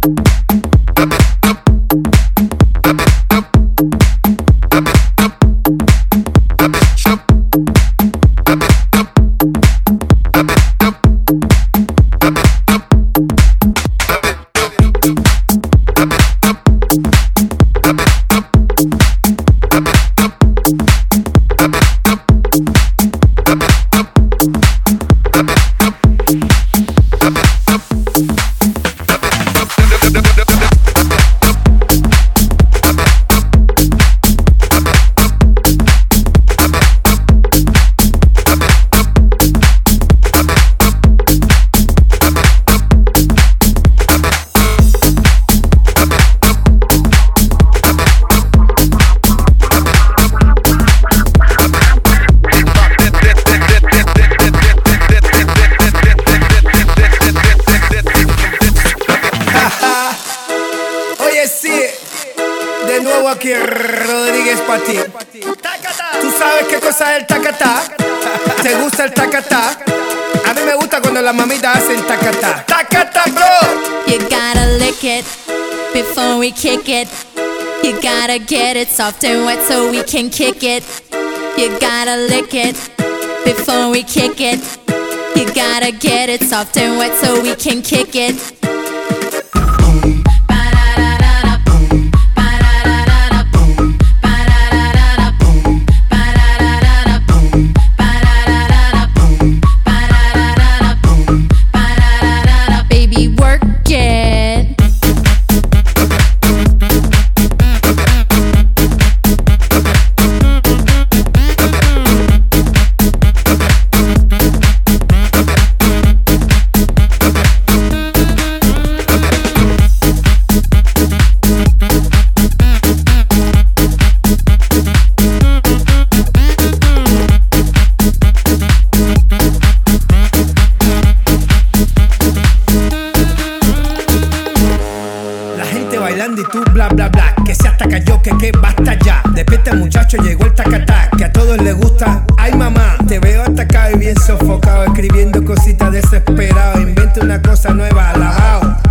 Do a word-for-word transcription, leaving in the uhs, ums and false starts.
aquí Rodríguez pa' ti. ¿Tú sabes qué cosa es el tacatá? ¿Te gusta el tacatá? A mí me gusta cuando las mamitas hacen tacatá. ¡Tacatá, bro! You gotta lick it before we kick it. You gotta get it soft and wet so we can kick it. You gotta lick it before we kick it. You gotta get it soft and wet so we can kick it. Bailando y tú bla bla bla, que se hasta cayó, que que basta ya. Despierta muchacho, llegó el tacatá, que a todos les gusta. Ay mamá, te veo atacado y bien sofocado, escribiendo cositas desesperado. Inventa una cosa nueva, alabao.